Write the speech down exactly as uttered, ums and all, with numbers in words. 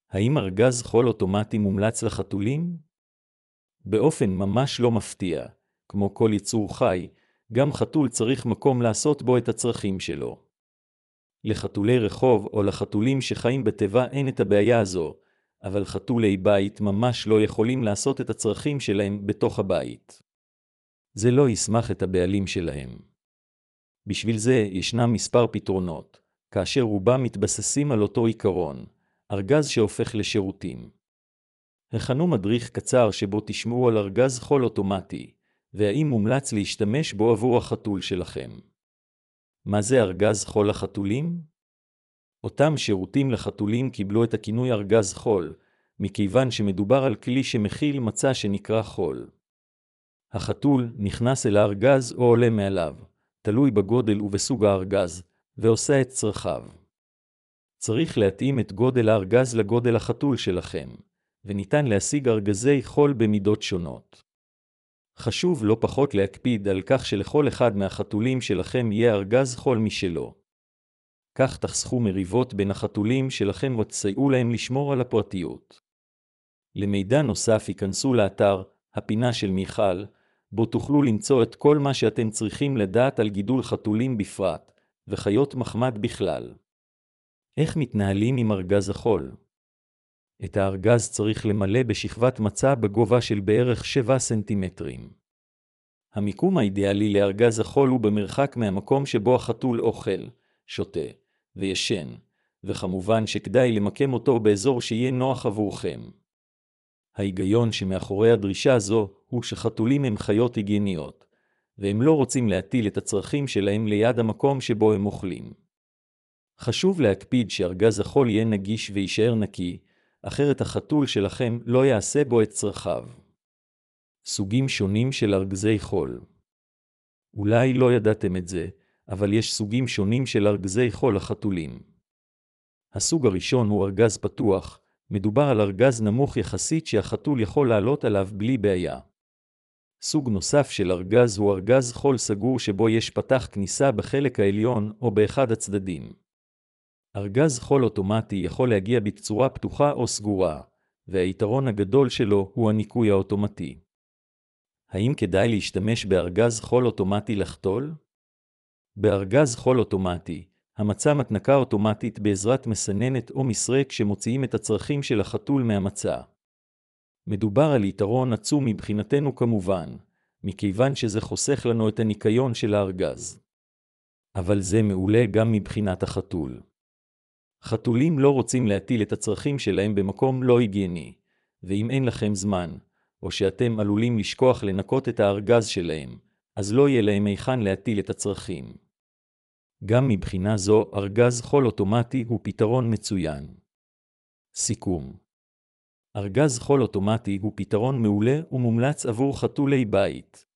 האם ארגז חול אוטומטי מומלץ לחתולים? באופן ממש לא מפתיע, כמו כל יצור חי, גם חתול צריך מקום לעשות בו את הצרכים שלו. לחתולי רחוב או לחתולים שחיים בטבע אין את הבעיה הזו, אבל חתולי בית ממש לא יכולים לעשות את הצרכים שלהם בתוך הבית. זה לא ישמח את הבעלים שלהם. בשביל זה ישנם מספר פתרונות, כאשר רובם מתבססים על אותו עיקרון, ארגז שהופך לשירותים. הכנו מדריך קצר שבו תשמעו על ארגז חול אוטומטי, והאם מומלץ להשתמש בו עבור החתול שלכם. מה זה ארגז חול לחתולים? אותם שירותים לחתולים קיבלו את הכינוי ארגז חול, מכיוון שמדובר על כלי שמכיל מצע שנקרא חול. החתול נכנס אל הארגז או עולה מעליו, תלוי בגודל ובסוג הארגז, ועושה את צרכיו. צריך להתאים את גודל הארגז לגודל החתול שלכם, וניתן להשיג ארגזי חול במידות שונות. חשוב לא פחות להקפיד על כך שלכל אחד מהחתולים שלכם יהיה ארגז חול משלו. כך תחסכו מריבות בין החתולים שלכם ותסייעו להם לשמור על הפרטיות. למידע נוסף ייכנסו לאתר הפינה של מיכל, בו תוכלו למצוא את כל מה שאתם צריכים לדעת על גידול חתולים בפרט, וחיות מחמד בכלל. איך מתנהלים עם ארגז החול? את הארגז צריך למלא בשכבת מצע בגובה של בערך שבעה סנטימטרים. המיקום האידיאלי לארגז החול הוא במרחק מהמקום שבו החתול אוכל, שותה וישן, וכמובן שכדאי למקם אותו באזור שיהיה נוח עבורכם. ההיגיון שמאחורי הדרישה הזו הוא שחתולים הם חיות היגייניות, והם לא רוצים להטיל את הצרכים שלהם ליד המקום שבו הם אוכלים. חשוב להקפיד שארגז החול יהיה נגיש ויישאר נקי, אחרת החתול שלכם לא יעשה בו את צרכיו. סוגים שונים של ארגזי חול. אולי לא ידעתם את זה, אבל יש סוגים שונים של ארגזי חול לחתולים. הסוג הראשון הוא ארגז פתוח, מדובר על ארגז נמוך יחסית שהחתול יכול לעלות עליו בלי בעיה. סוג נוסף של ארגז הוא ארגז חול סגור שבו יש פתח כניסה בחלק העליון או באחד הצדדים. ארגז חול אוטומטי יכול להגיע בצורה פתוחה או סגורה, והיתרון הגדול שלו הוא הניקוי האוטומטי. האם כדאי להשתמש בארגז חול אוטומטי לחתול? בארגז חול אוטומטי, המצע מתנקה אוטומטית בעזרת מסננת או מסרק שמוציאים את הצרכים של החתול מהמצע. מדובר על יתרון עצום מבחינתנו כמובן, מכיוון שזה חוסך לנו את הניקיון של הארגז. אבל זה מעולה גם מבחינת החתול. חתולים לא רוצים להטיל את הצרכים שלהם במקום לא היגייני, ואם אין לכם זמן, או שאתם עלולים לשכוח לנקות את הארגז שלהם, אז לא יהיה להם היכן להטיל את הצרכים. גם מבחינה זו, ארגז חול אוטומטי הוא פתרון מצוין. סיכום. ארגז חול אוטומטי הוא פתרון מעולה ומומלץ עבור חתולי בית.